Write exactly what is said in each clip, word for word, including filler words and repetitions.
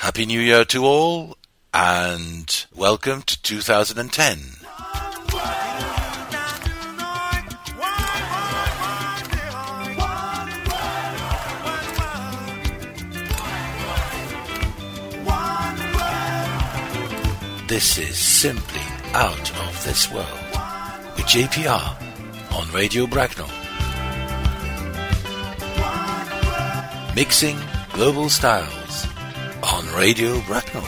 Happy New Year to all, and welcome to two thousand ten. This is Simply Out of This World with J P R on Radio Bracknell. Mixing global styles on Radio Bracknell.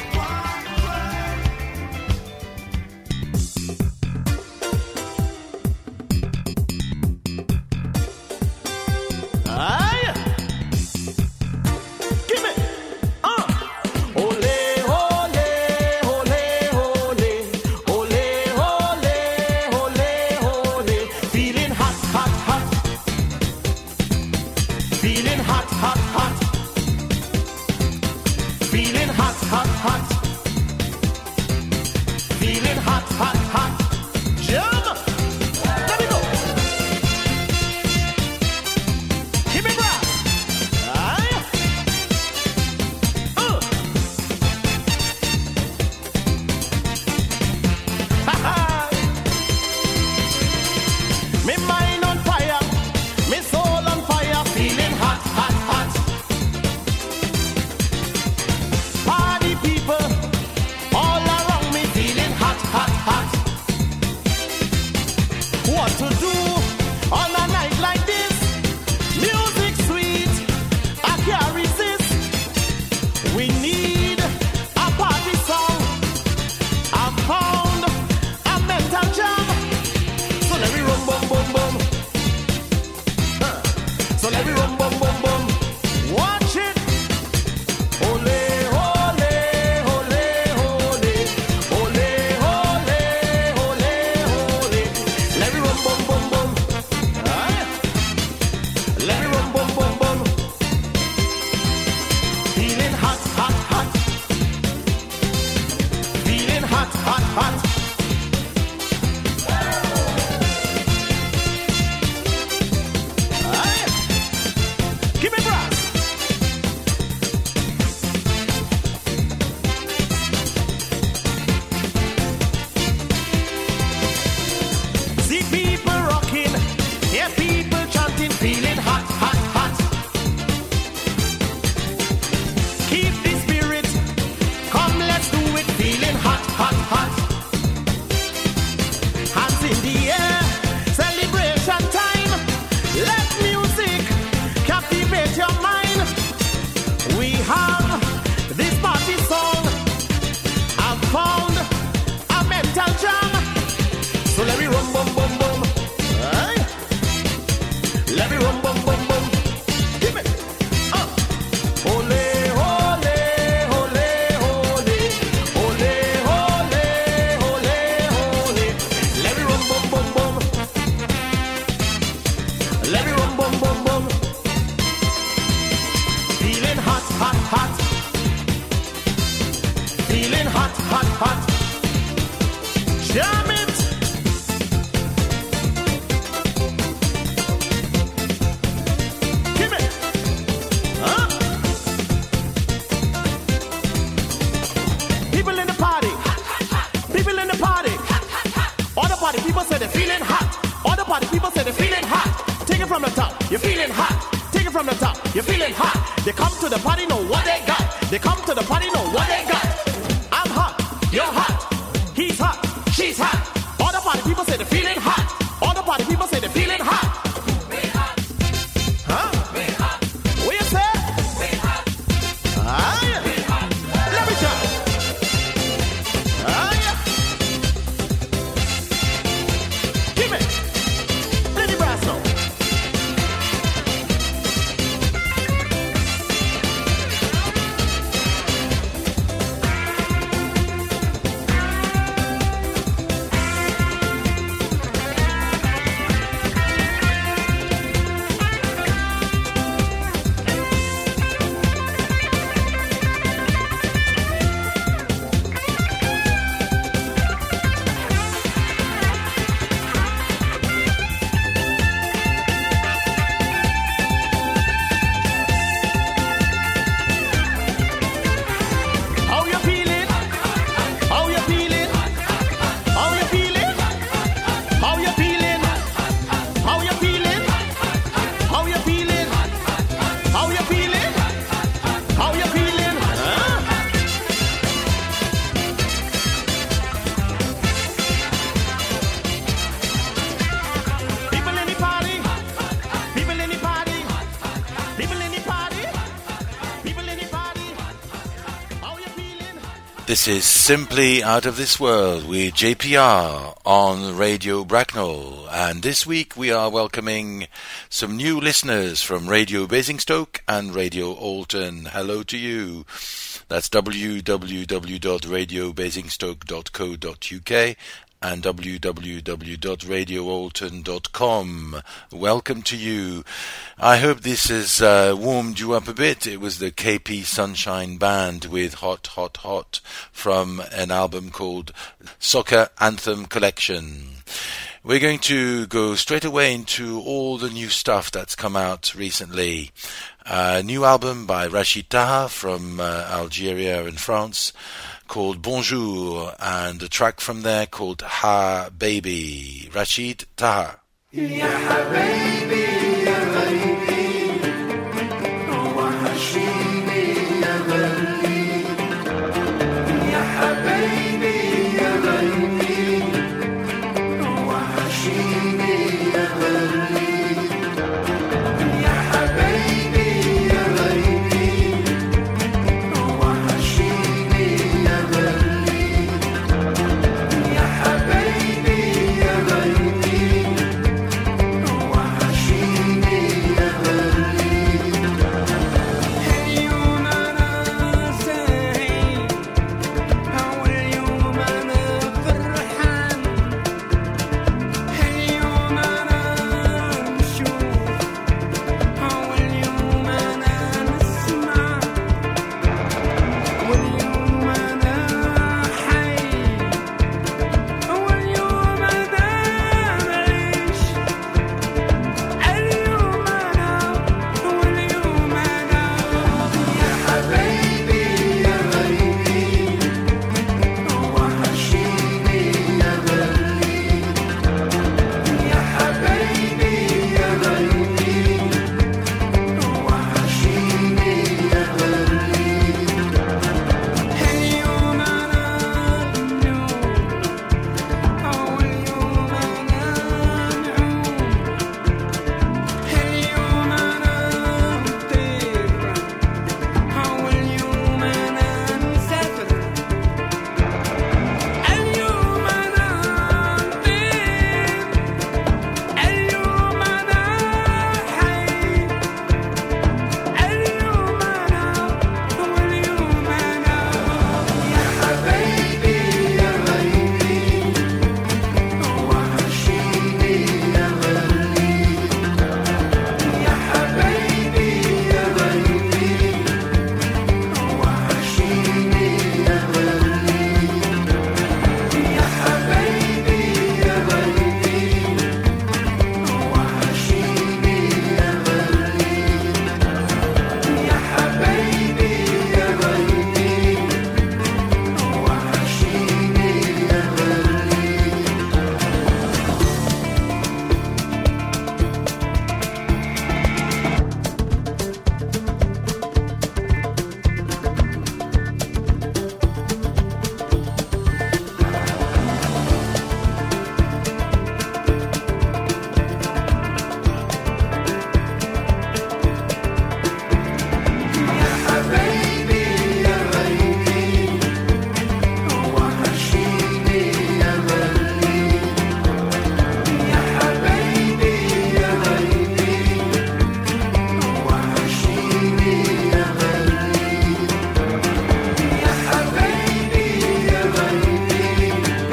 This is Simply Out of This World with J P R on Radio Bracknell, and this week we are welcoming some new listeners from Radio Basingstoke and Radio Alton. Hello to you. That's w w w dot radio basingstoke dot co dot u k and w w w dot radio alton dot com. Welcome to you. I hope this has uh, warmed you up a bit. It was the K P Sunshine Band with Hot, Hot, Hot from an album called Soccer Anthem Collection. We're going to go straight away into all the new stuff that's come out recently. A new album by Rachid Taha from uh, Algeria in France, called Bonjour, and a track from there called Ha Baby. Rachid Taha. Ya Habibi, ya Habibi, wahashini ya ghali. Ya Habibi, ya Habibi, wahashini ya ghali. Ya Habibi, ya Habibi, wahashini ya ghali. Ya Habibi, ya Habibi, wahashini ya ghali. اليوم أنا سعيد، هو اليوم أنا فرحان. اليوم أنا نشوف، هو اليوم أنا نسمع. واليوم أنا حي، هو اليوم أنا نعيش. اليوم أنا، هو اليوم أنا. يا حبيبي يا غريبي، وحشيني يا غالي. يا حبيبي يا غريبي، وحشيني يا غالي. اليوم أنا النور، هو اليوم أنا نعوم. اليوم أنا نطير، هو اليوم أنا نسافر. اليوم أنا نطير، اليوم أنا حي. اليوم أنا، هو اليوم أنا. يا حبيبي يا غريبي، وحشيني يا غالي. يا حبيبي يا غريبي، وحشيني يا غالي. يا حبيبي يا غريبي، وحشيني يا غالي. يا حبيبي يا غريبي، وحشيني يا حبيبي يا غريبي، وحشيني يا غالي. يا حبيبي يا غريبي، وحشيني يا غالي. يا حبيبي يا غريبي،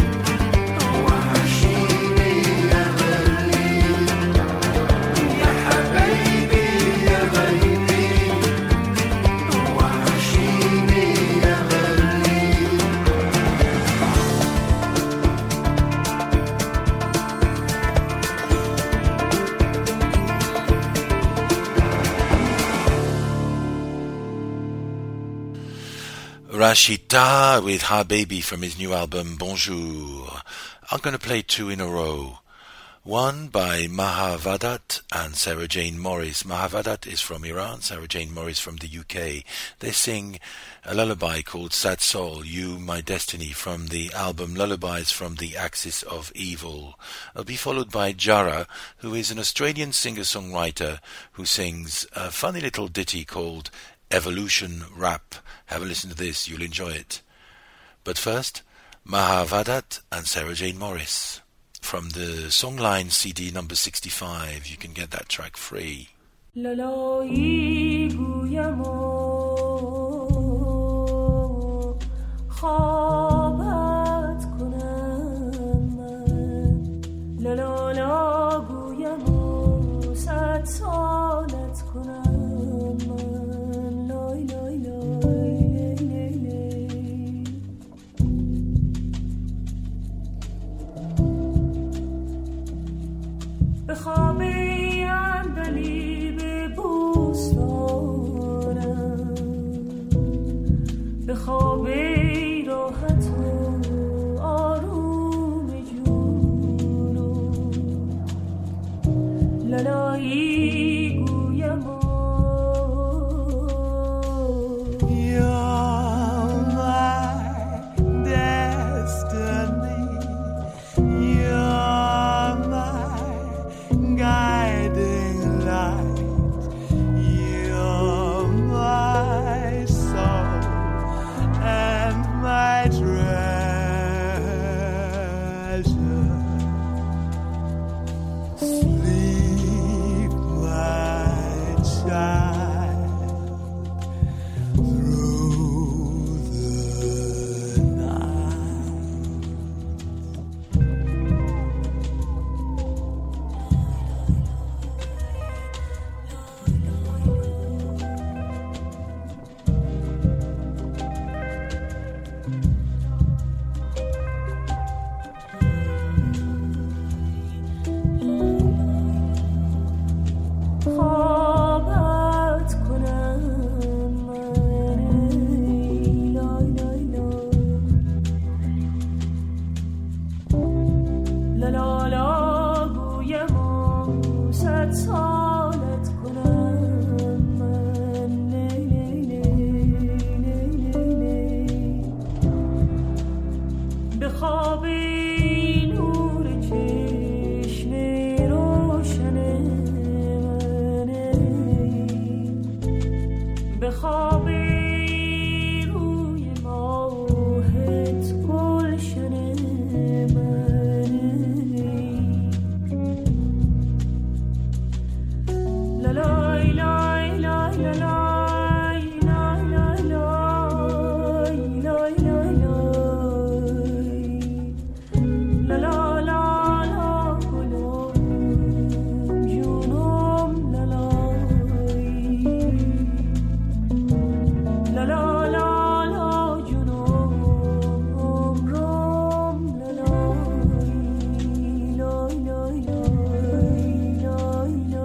وحشيني يا غالي. يا حبيبي يا غريبي، وحشيني يا غالي. Rachid Taha with Ha Baby from his new album Bonjour. I'm going to play two in a row. One by Mahavadat and Sarah Jane Morris. Mahavadat is from Iran, Sarah Jane Morris from the U K. They sing a lullaby called Sad Soul, You My Destiny, from the album Lullabies from the Axis of Evil. It'll be followed by Jara, who is an Australian singer-songwriter who sings a funny little ditty called Evolution Rap. Have a listen to this, you'll enjoy it. But first, Mahavadat and Sarah Jane Morris. From the Songline C D number sixty-five, you can get that track free. لالایی گویم و خوابت کنم من، لالا گویم و صد سالت کنم من، لای لای لای لای لای. به خواب اندلی به خواب راحت و آروم جونو، لالایی گویم و You're my destiny, you're my guiding light, you're my soul and my treasure. Sleep, my child, through the night. خوابت کنم من، لای لای لای، لالا گویم و صد سالت کنم من، لی لی لی لی لی. به خواب نور چشم روشن به خواب روی ماهت گلشن من، لالای لای لای لای لای لای لای لای لای، لالا لالا گلم جونم لالای، La la la la جونم روم لا لا لا لا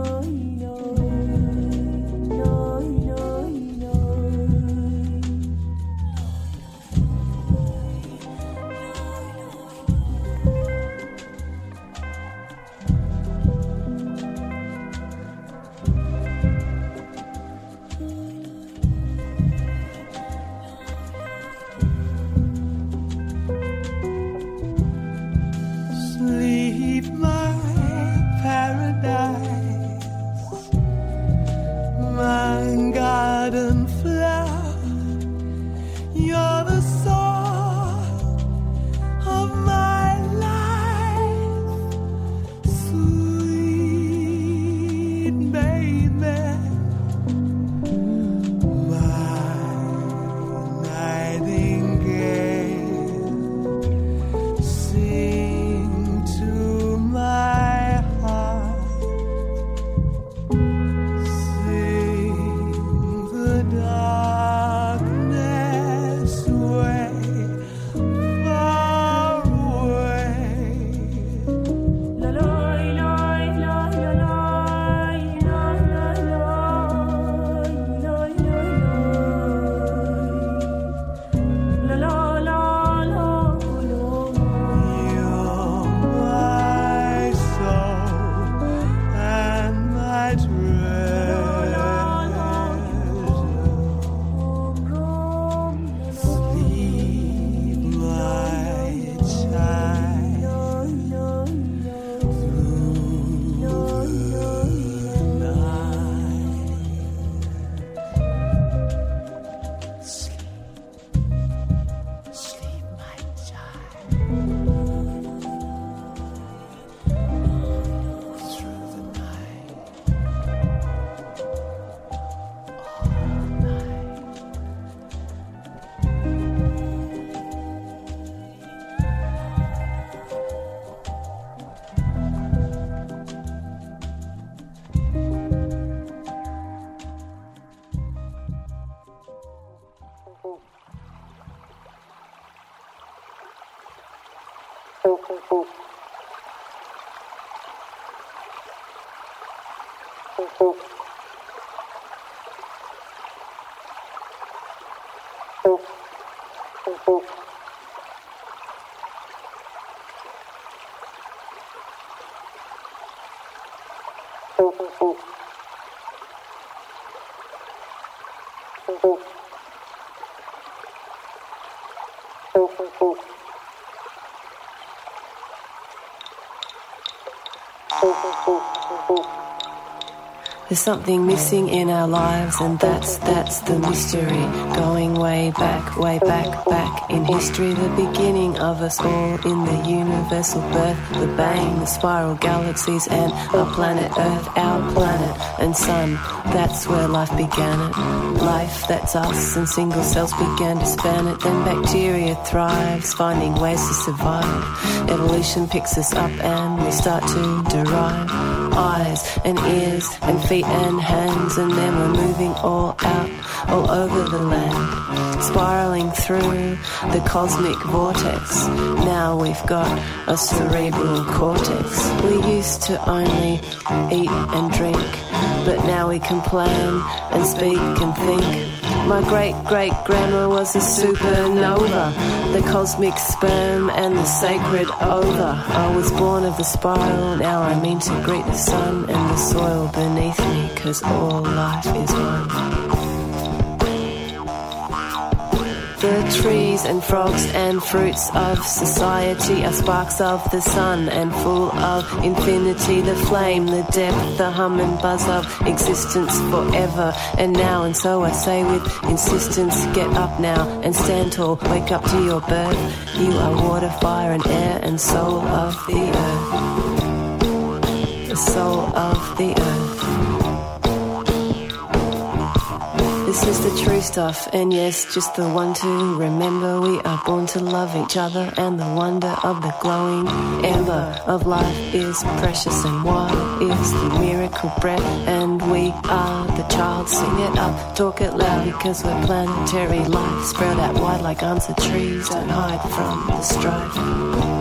Sleep, my paradise, my garden flower, you're the soul of my life, sweet baby, my nightingale, sing to my heart, sing the darkness There's something missing in our lives, and that's that's the mystery. Going way back, way back, back in history, the beginning of us all in the universal birth, the bang, the spiral galaxies, and our planet Earth, our planet and sun. That's where life began it. Life, that's us, and single cells began to span it. Then bacteria thrives, finding ways to survive. Evolution picks us up, and we start to derive eyes and ears and feet and hands, and then we're moving all out, all over the land, spiraling through the cosmic vortex. Now we've got a cerebral cortex. We used to only eat and drink, but now we can plan and speak and think. My great-great-grandma was a supernova, the cosmic sperm and the sacred ova. I was born of the spiral, now I mean to greet the sun and the soil beneath me, 'cause all life is one. The trees and frogs and fruits of society are sparks of the sun and full of infinity. The flame, the depth, the hum and buzz of existence forever and now. And so I say with insistence, get up now and stand tall. Wake up to your birth. You are water, fire and air and soul of the earth. The soul of the earth. This is the true stuff, and yes, just the one to remember. We are born to love each other, and the wonder of the glowing ember of life is precious, and wild is the miracle breath. And we are the child. Sing it up, talk it loud, because we're planetary life. Spread out wide like arms of trees, don't hide from the strife.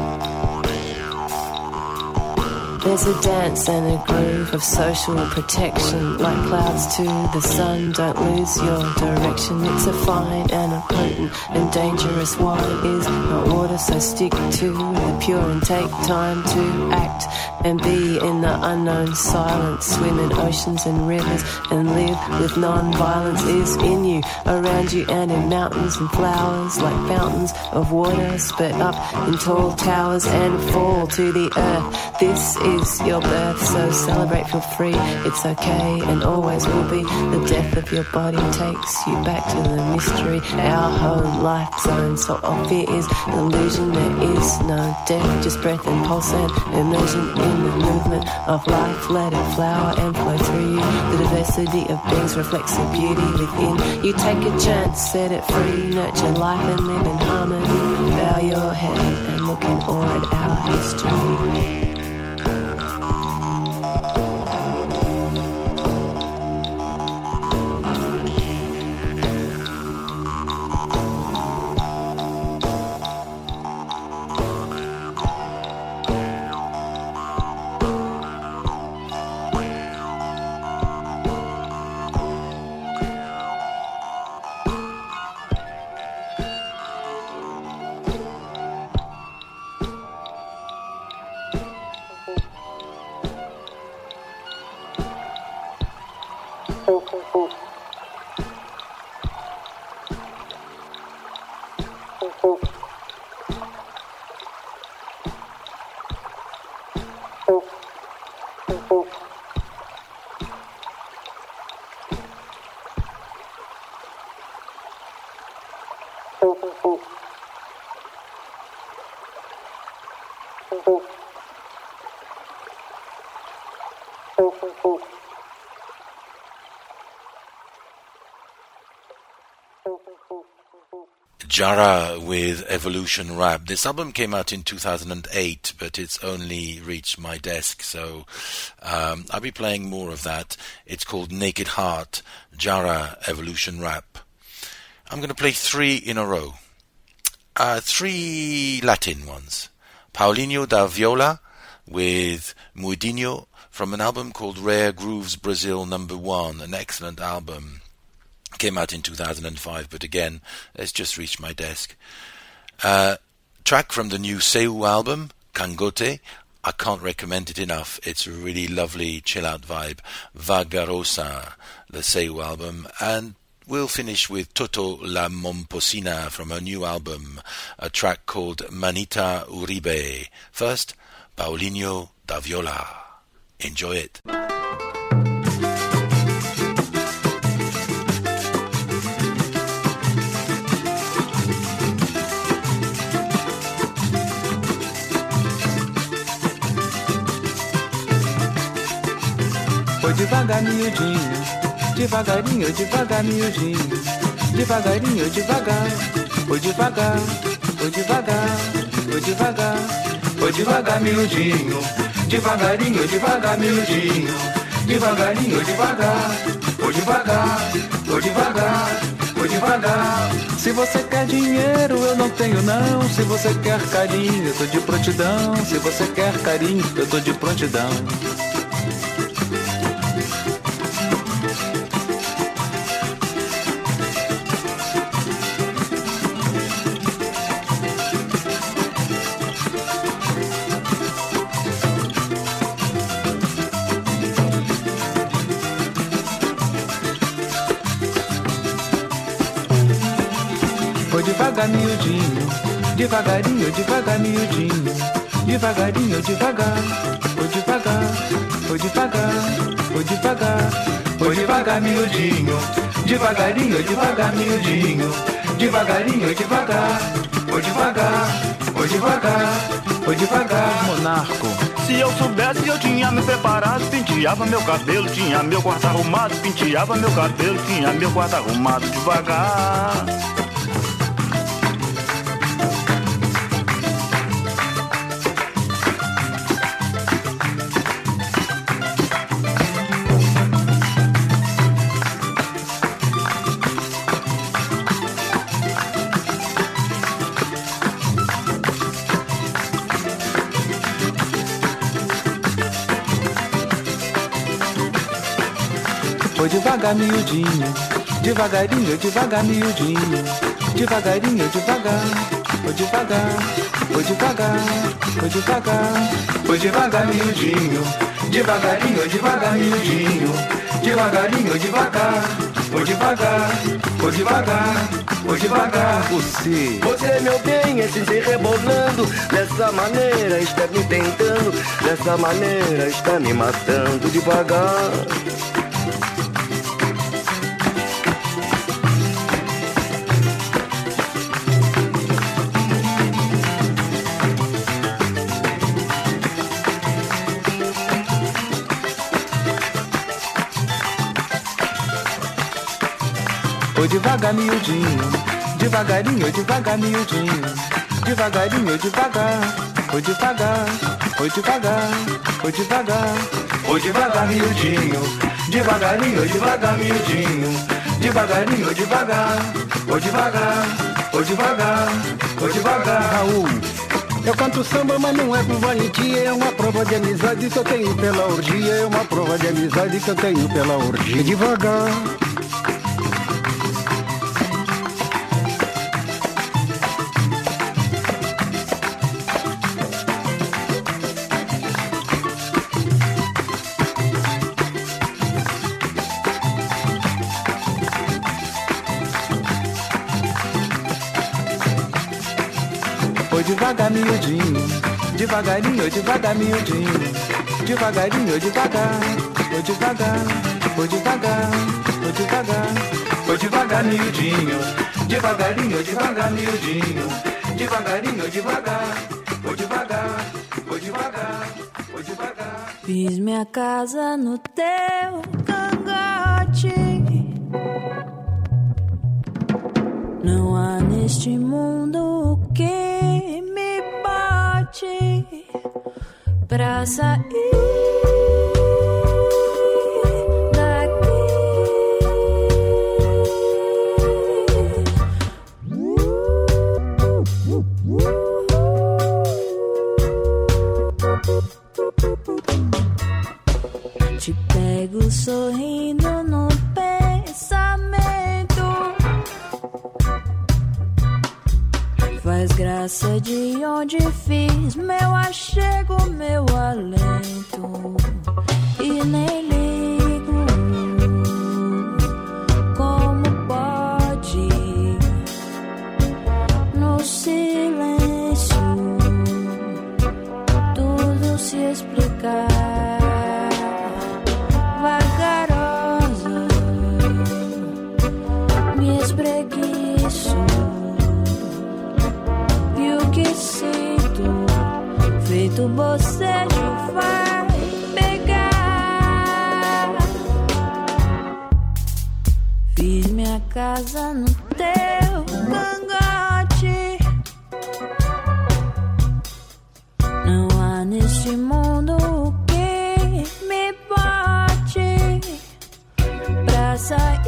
There's a dance and a groove of social protection, like clouds to the sun. Don't lose your direction. It's a fine and a potent and dangerous wine. Is not water, so stick to the pure and take time to act and be in the unknown silence. Swim in oceans and rivers and live with non-violence. Is in you, around you, and in mountains and flowers, like fountains of water. Spit up in tall towers and fall to the earth. This is is your birth, so celebrate, feel free, it's okay and always will be. The death of your body takes you back to the mystery, our home life zone. So all fear is illusion, there is no death, just breath and pulse and immersion in the movement of life. Let it flower and flow through you. The diversity of beings reflects the beauty within you. Take a chance, set it free, nurture life and live in harmony. Bow your head and look in awe at our history. Jara with Evolution Rap. This album came out in two thousand eight, but it's only reached my desk, so um, I'll be playing more of that. It's called Naked Heart, Jara Evolution Rap. I'm going to play three in a row. Uh, three Latin ones. Paulinho da Viola with Muidinho from an album called Rare Grooves Brazil Number One, an excellent album. Came out in two thousand five, but again, it's just reached my desk. Uh, track from the new Seu album, Cangote. I can't recommend it enough. It's a really lovely chill-out vibe. Vagarosa, the Seu album. And we'll finish with Toto La Momposina from her new album, a track called Manita Uribe. First, Paulinho da Viola. Enjoy it. Foi devagar, miudinho, devagarinho, devagar, miudinho, devagarinho, devagar. Foi devagar, foi devagar, foi devagar, foi devagar, miudinho, devagarinho, devagar, miudinho, devagarinho, devagar. Foi devagar, foi devagar, foi devagar. Se você quer dinheiro, eu não tenho não. Se você quer carinho, eu tô de prontidão. Se você quer carinho, eu tô de prontidão. Devagar, miudinho, devagarinho, devagar, miudinho, devagarinho, devagar, foi devagar, foi devagar, foi devagar, foi devagar, miudinho, devagarinho, devagar, miudinho, devagarinho, devagar, foi devagar, foi devagar, foi devagar, monarco. Se eu soubesse eu tinha me preparado, penteava meu cabelo, tinha meu quarto arrumado, penteava meu cabelo, tinha meu quarto arrumado devagar. Foi devagar, miudinho, devagarinho, devagar, miudinho, devagarinho, devagar, foi devagar, foi devagar, foi devagar, foi devagar, miudinho, devagarinho, devagar, miudinho, devagarinho, devagar, foi devagar, foi devagar, foi devagar. Você, você meu bem, assim se rebolando, dessa maneira está me tentando, dessa maneira está me matando devagar. Foi devagar, miudinho, devagarinho, devagar, miudinho, devagarinho, devagar, foi devagar, foi devagar, foi devagar, foi devagar, miudinho, devagarinho, devagar, miudinho, devagarinho, devagar, foi devagar, foi devagar, foi devagar. Raul, eu canto samba, mas não é por valentia, é uma prova de amizade que eu tenho pela orgia, é uma prova de amizade que eu tenho pela orgia. Devagar. Foi devagar, miudinho, devagarinho, devagar, miudinho, devagarinho, devagar, foi devagar, foi devagar, foi devagar, foi devagar, miudinho, devagarinho, devagar, miudinho, devagarinho, devagar, foi devagar, foi devagar, foi devagar. Fiz minha casa no teu cangote. Não há neste mundo que me bate pra sair daqui. Uh, uh, uh, uh. pego sorrindo no pensamento. Faz graça de onde fiz meu achego, meu alento. E nem ligo como pode no silêncio tudo se explicar. Vagarosa me espreguiço e o que sinto feito bocejo vai pegar. Fiz minha casa no teu cangote. Não há neste mundo o que me bote pra sair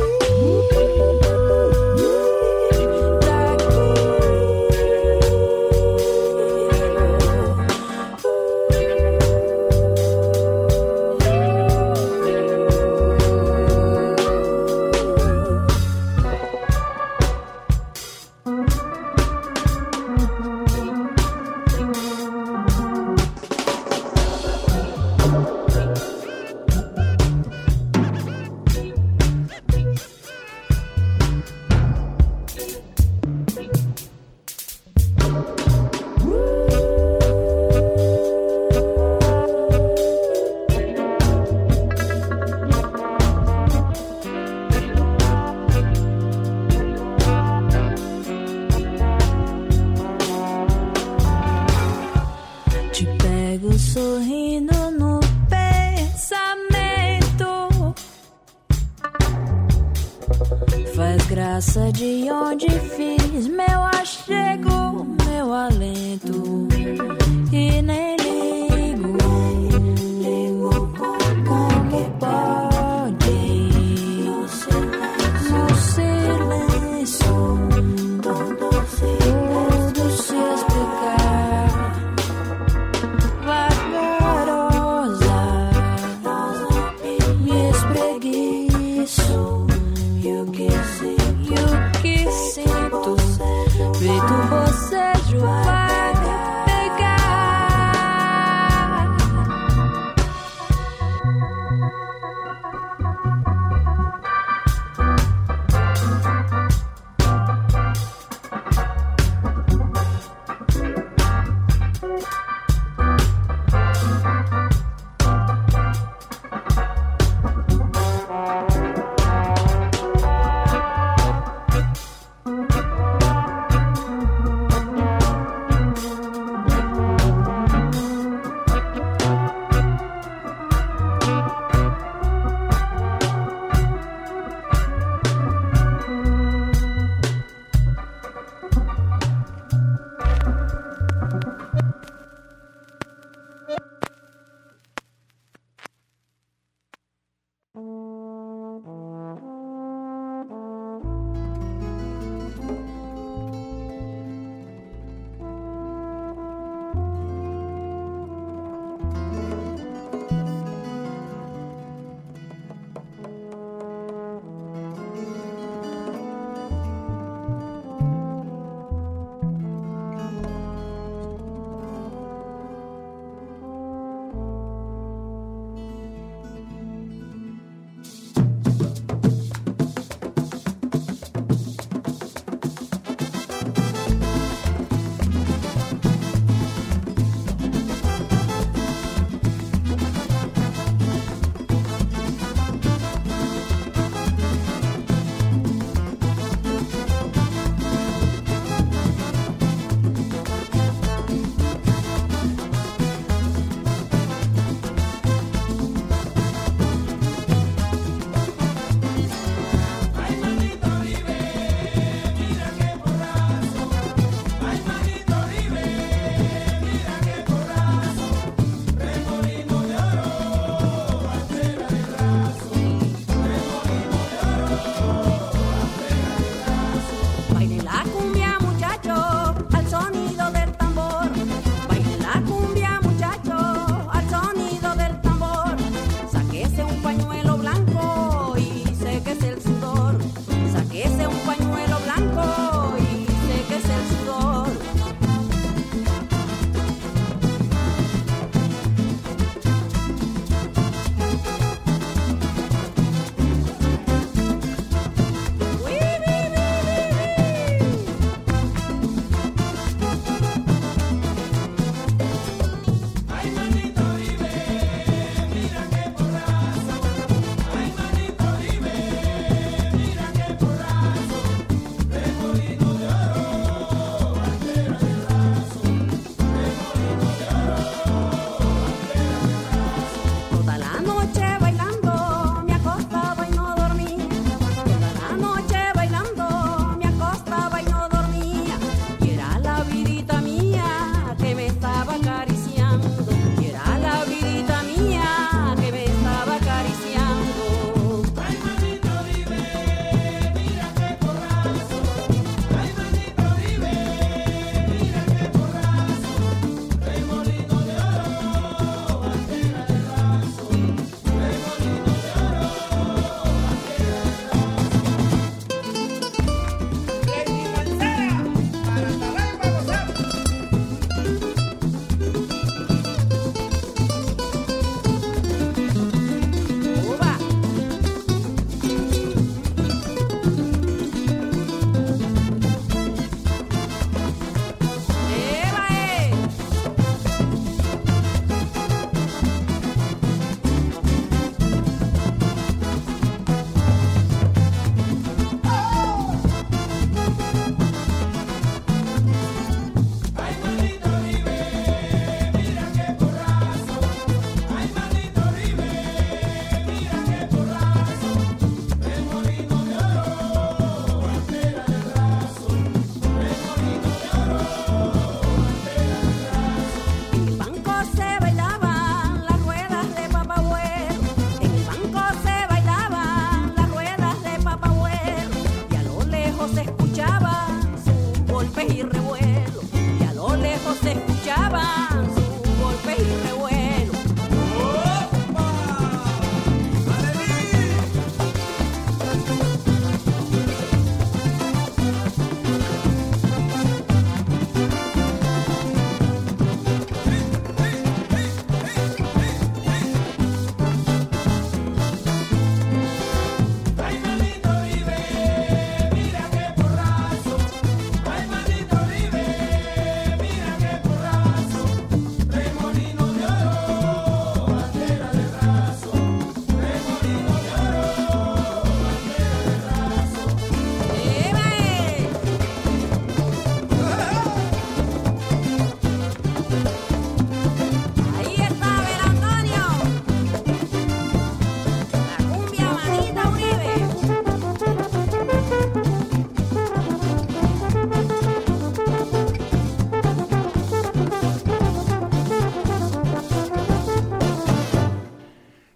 sorrindo no pensamento. Faz graça de onde fiz meu achego, meu alento. E nem ligo, ligo como pode no silêncio tudo se explicar.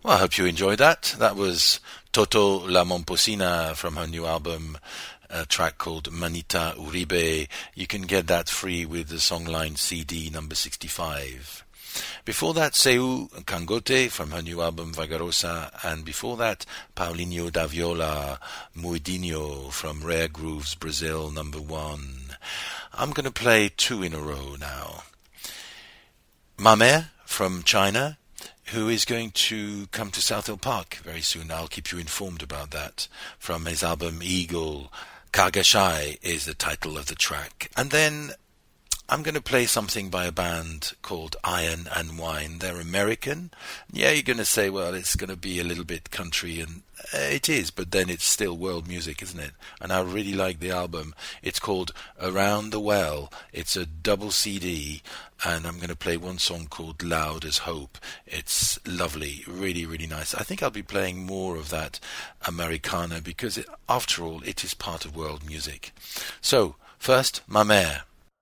Well, I hope you enjoyed that. That was Toto La Momposina from her new album, a track called Manita Uribe. You can get that free with the Songline C D number sixty-five. Before that, Seu Kangote from her new album Vagarosa, and before that, Paulinho da Viola, Muidinho from Rare Grooves Brazil number one. I'm going to play two in a row now. Mame from China, who is going to come to South Hill Park very soon. I'll keep you informed about that. From his album Eagle, Kagashai is the title of the track. And then I'm going to play something by a band called Iron and Wine. They're American. Yeah, you're going to say, well, it's going to be a little bit country, and it is, but then it's still world music, isn't it? And I really like the album. It's called Around the Well. It's a double C D, and I'm going to play one song called Loud as Hope. It's lovely, really, really nice. I think I'll be playing more of that Americana because, it, after all, it is part of world music. So, first, Ma Mère.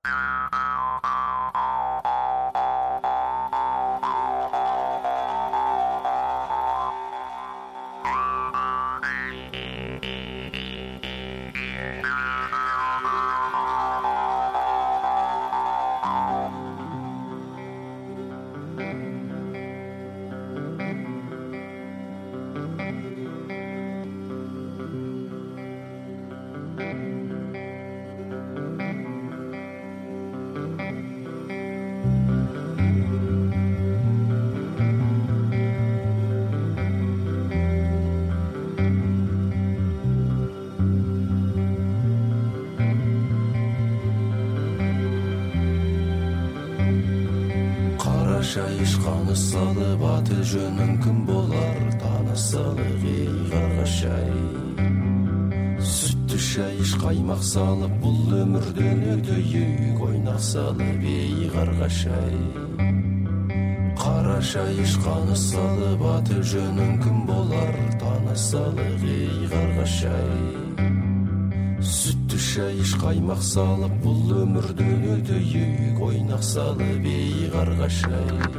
Шайышқаны салып аты жөнің кім болар танысалық ей қарғашай сүтті шайыш қаймақ салып бұл өмірден өтейік ойнақ салып ей қарғашай қара шайышқаны салып аты жөнің кім болар танысалық ей қарғашай сүтті шайыш қаймақ салып бұл өмірден өтейік ойнақ салып ей қарғашай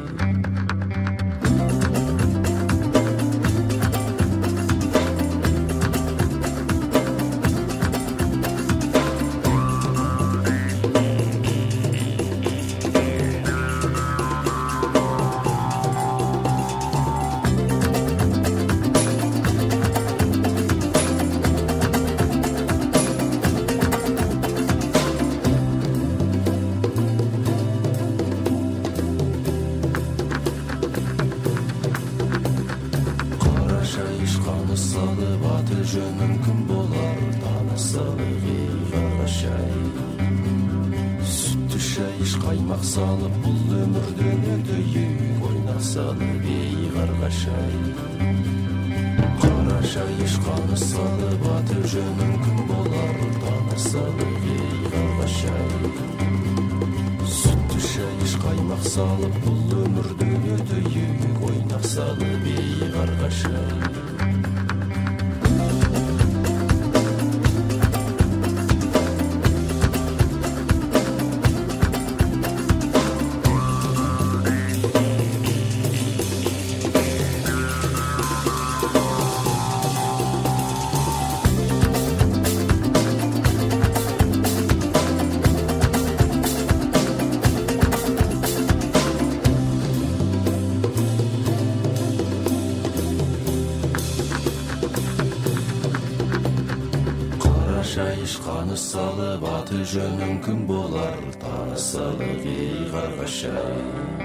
салып аты жөнің кім болар танысалық ей қарғашай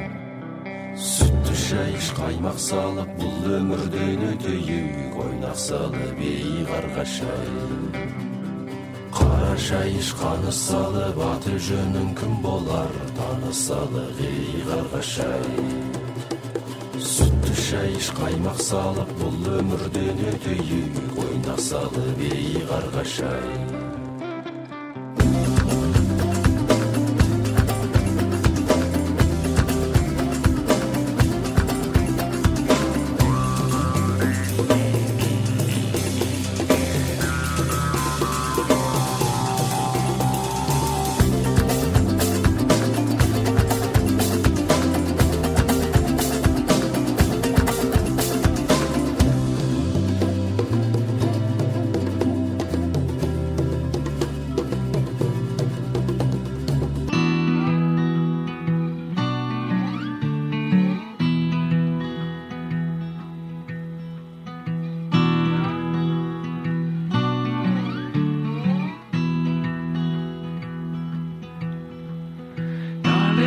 сүтті шайыш қаймақ салып бұл өмірден өтейік ойнақ салып ей қарғашай қара шайыш қаны салып аты жөнің кім болар танысалық ей қарғашай сүтті шайыш қаймақ салып бұл өмірден өтейік ойнақ салып ей қарғашай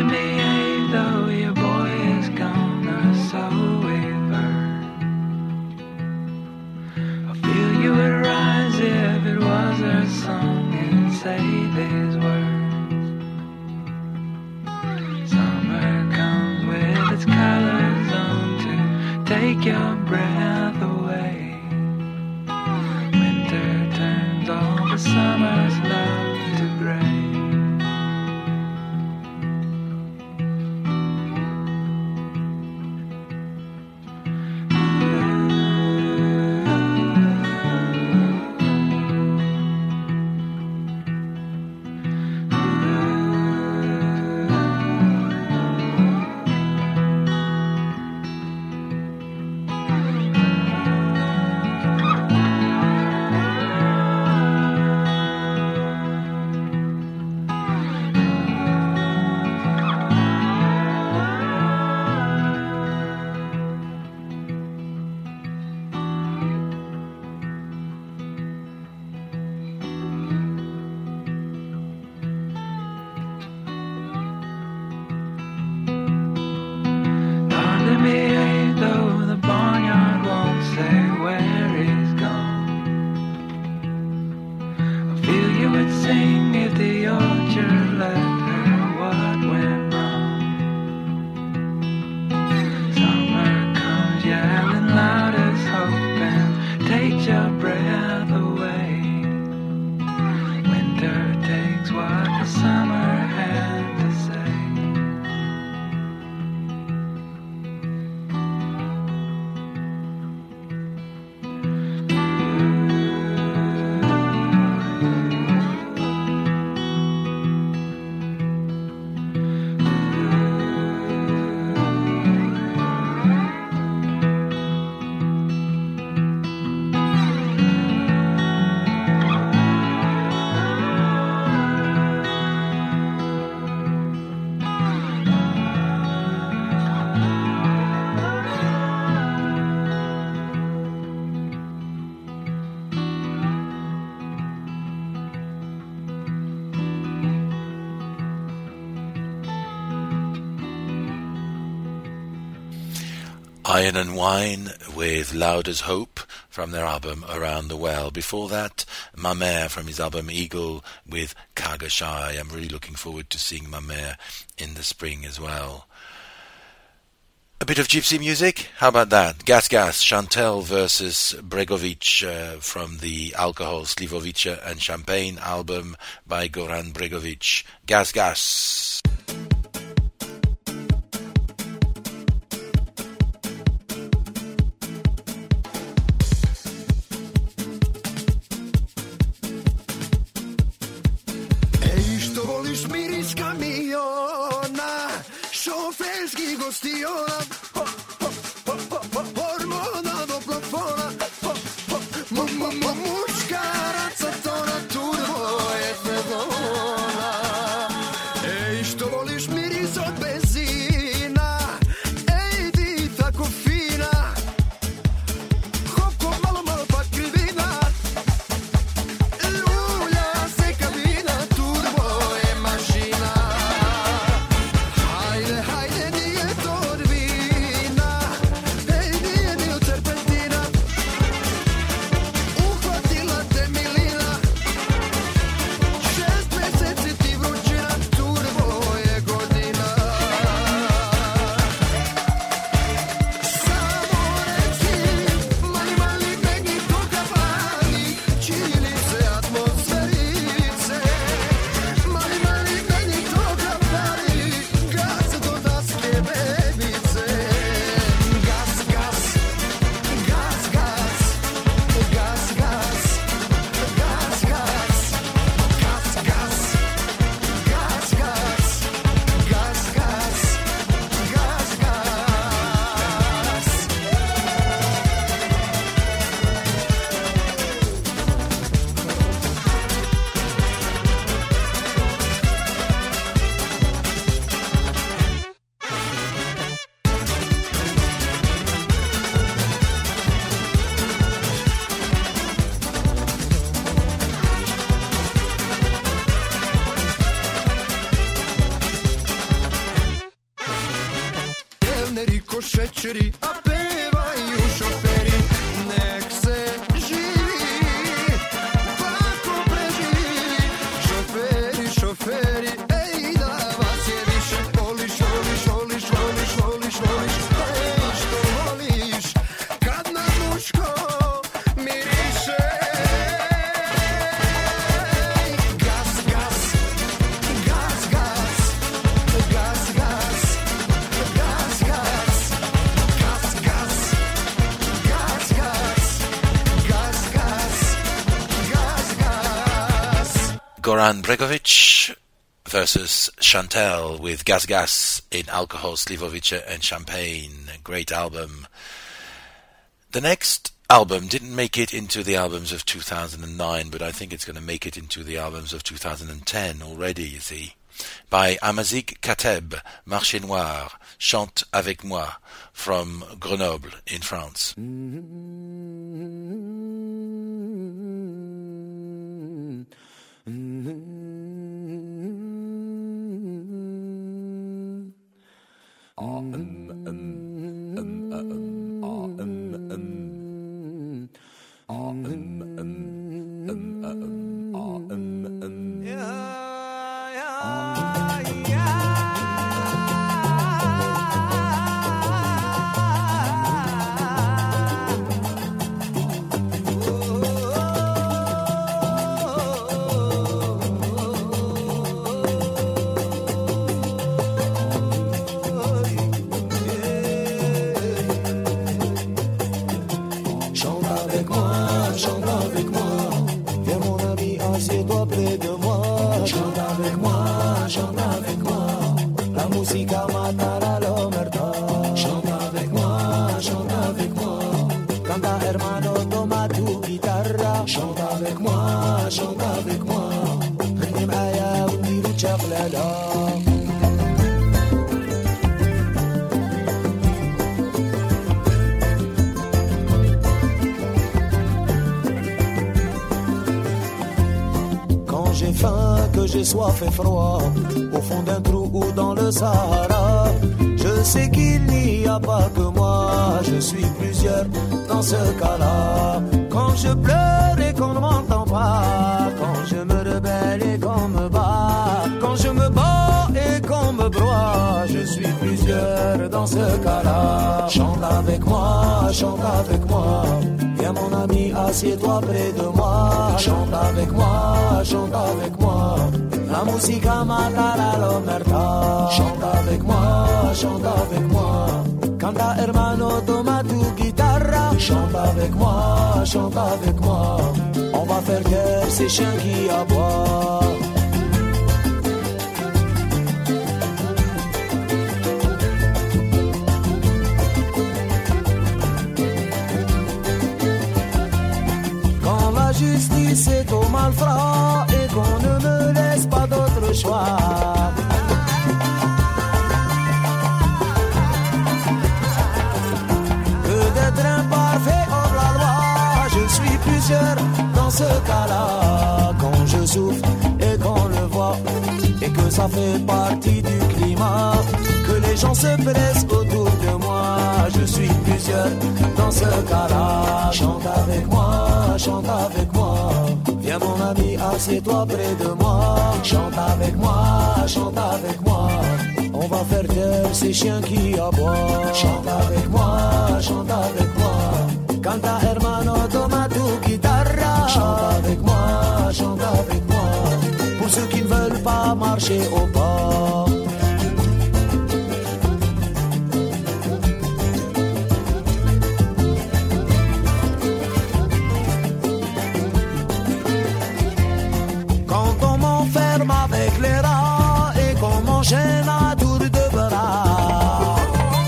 Darling, behave though your boy is gone, or so we've heard. I feel you would rise if it was our song and say these words. Summer comes with its colors on to take your breath away. Winter turns all the summer's love to gray. Though the barnyard won't say where he's gone, I feel you would sing if the orchard let her what went wrong. Summer comes yelling loud as hope and takes your breath away. Winter takes what the summer had to say. Iron and Wine with Loud as Hope from their album Around the Well. Before that, Ma Mère from his album Eagle with Kagashai. I'm really looking forward to seeing Ma Mère in the spring as well. A bit of gypsy music? How about that? Gas Gas, Chantel versus Bregovic uh, from the Alcohol, Slivovice and Champagne album by Goran Bregovic. Gas Gas. Šoferskih gostiona, hormona do plafona, muškaraca to na turbo je fedona. Ej, što voliš miris od benzina, ej, ti tako fina, hopko malo malo pa krivina, ljulja se kabina, turbo je mašina. Godina co šećeri, a pevaju šoferi. Nek se živi, lako preživi. Šoferi, šoferi, ej da vas je više. Voliš, voliš, voliš, voliš, voliš, voliš. Ej što voliš, kad na muško miriše. Gas, gas, gas, gas, gas, gas, gas, gas, gas, gas, gas, gas, gas, gas. Goran Bregovic versus Chantel with Gas Gas in Alcohol, Slivovice and Champagne. Great album. The next album didn't make it into the albums of two thousand nine, but I think it's going to make it into the albums of two thousand ten already, you see. By Amazik Kateb, Marché Noir, Chante avec moi, from Grenoble in France. J'ai soif et froid au fond d'un trou ou dans le Sahara. Je sais qu'il n'y a pas que moi, je suis plusieurs dans ce cas-là. Quand je pleure et qu'on ne m'entend pas, quand je me rebelle et qu'on me bat, quand je me bats et qu'on me broie, je suis plusieurs dans ce cas-là. Chante avec moi, chante avec moi. Viens mon ami, assieds-toi près de moi. Chante avec moi, chante avec moi. La musica mata la l'omerta. Chante avec moi, chante avec moi. Canta hermano, toma tu guitarra. Chante avec moi, chante avec moi. On va faire taire ces chiens qui aboient. Justice est au malfrat et qu'on ne me laisse pas d'autre choix. Que d'être un parfait hors la loi, je suis plusieurs dans ce cas-là. Quand je souffre et qu'on le voit, et que ça fait partie du climat, que les gens se pressent autour de moi, je suis plusieurs dans ce cas-là. Chante avec moi, chante avec moi. Viens mon ami, assieds-toi près de moi. Chante avec moi, chante avec moi. On va faire taire ces chiens qui aboient. Chante avec moi, chante avec moi. Canta hermano, toma tu guitarra. Chante avec moi, chante avec moi. Pour ceux qui ne veulent pas marcher au pas. Avec les rats et qu'on m'enchaîne à tour de bras.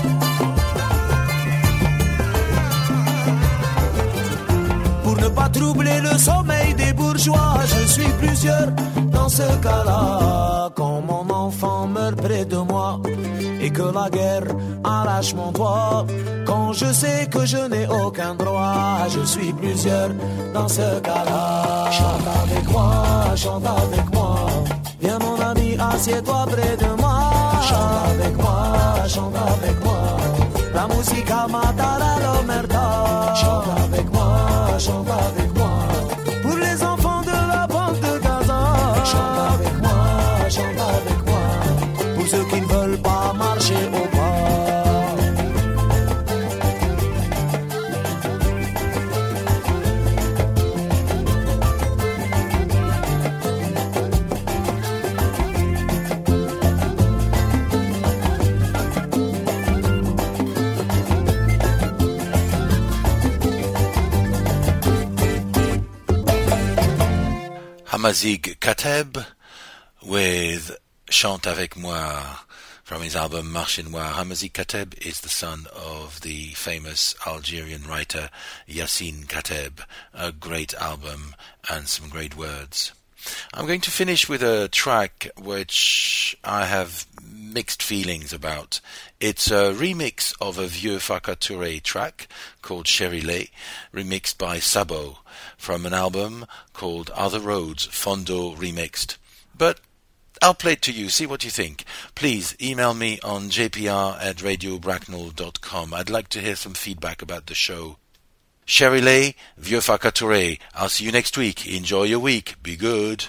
Pour ne pas troubler le sommeil des bourgeois, je suis plusieurs dans ce cas-là. Quand mon enfant meurt près de moi et que la guerre arrache mon toit, quand je sais que je n'ai aucun droit, je suis plusieurs dans ce cas-là. Chante avec moi, chante avec moi. Viens mon ami, assieds-toi près de moi. Chante avec moi, chante avec moi. La qu'à matar à l'omerta. Chante avec moi, chante avec moi. Pour les enfants de la bande de Gaza. Chante avec moi, chante avec moi. Pour ceux qui ne veulent pas marcher au pas. Hamazigh Kateb with Chante Avec Moi from his album Marché Noir. Hamazigh Kateb is the son of the famous Algerian writer Yassine Kateb. A great album and some great words. I'm going to finish with a track which I have mixed feelings about. It's a remix of a Vieux Farka Touré track called Cherilé, remixed by Sabo, from an album called Other Roads, Fondo Remixed. But I'll play it to you, see what you think. Please email me on j p r at radio bracknell dot com. I'd like to hear some feedback about the show. Cherilé, Vieux Farka Touré. I'll see you next week. Enjoy your week. Be good.